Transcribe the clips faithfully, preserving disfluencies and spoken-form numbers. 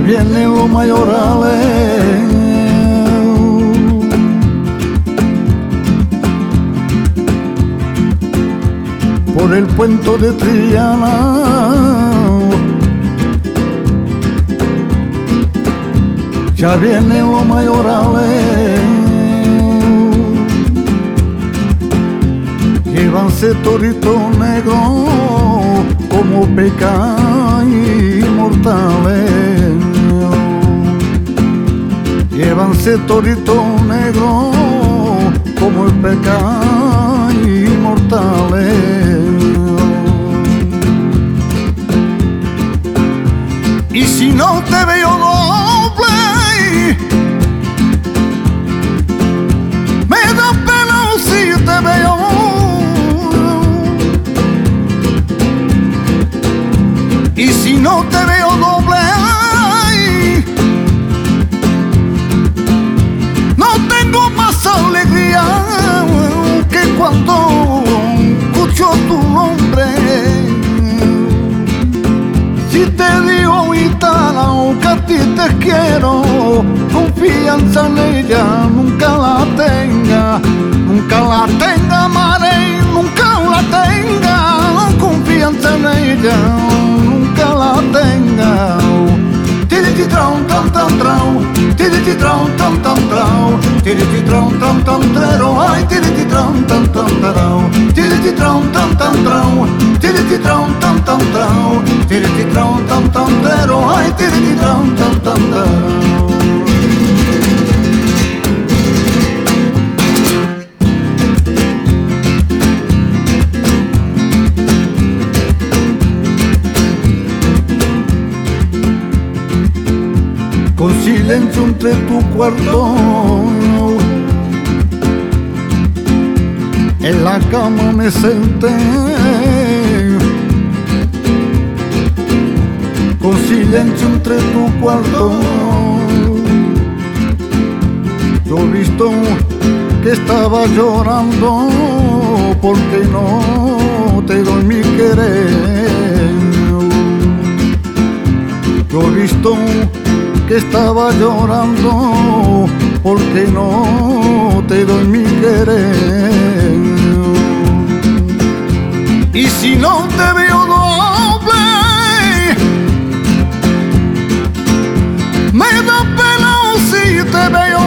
vienen los mayorales por el puente de Triana. Ya vienen los mayorales, llévanse torito negro como pecas inmortales. Llévanse torito negro como el pecado inmortales. Y si no te veo doble, me da pena si te veo. Y si no te veo doble, no tengo más alegría que cuando escucho tu nombre. Si te digo gitana que a ti te quiero, confianza en ella nunca la tenga, nunca la tenga, Marey, nunca la tenga, confianza en ella nunca la tenga. Tiriti tron tron tron tron, tiriti tron tron tron tron, tiriti tron tron tron trero, ay tiriti tron tron tron tron, tiriti tron tron tron tron, tiriti tron tron tron tron, tiriti tron tron tron trero, ay tiriti tron tron tron tron. Con silencio entre tu cuarto, en la cama me senté. Con silencio entre tu cuarto, yo he visto que estaba llorando porque no te doy mi querer. Yo he visto que estaba llorando porque no te doy mi querer. Y si no te veo doble, me da pena si te veo.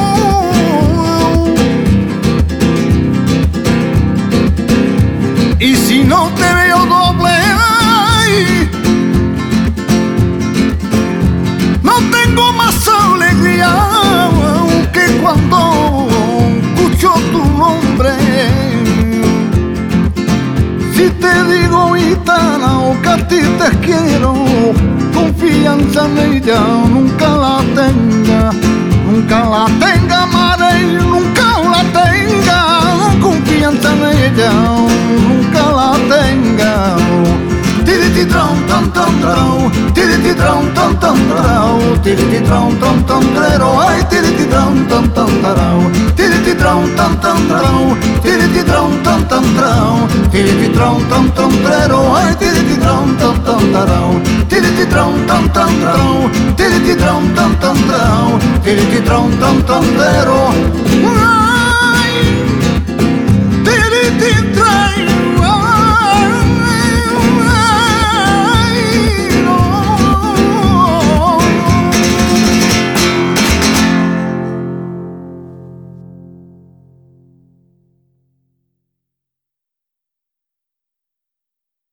Y si no te veo doble, tengo más alegría que cuando escucho tu nombre. Si te digo gitana o que a ti te quiero, confianza en ella nunca la tenga, nunca la tenga, Marey, nunca la tenga, confianza en ella nunca la tenga. Tiriti tron tron tron tron, tiriti tron tron tron tron, tiriti tron tron tron trero, ay tiriti tron tron tron tron, tiriti tron tron tron tron, tiriti tron tron tron tron, tiriti tron tron tron trero, ay tiriti tron tron tron tron, tiriti tron tron tron tron, tiriti tron tron tron tron, tiriti tron tron tron trero.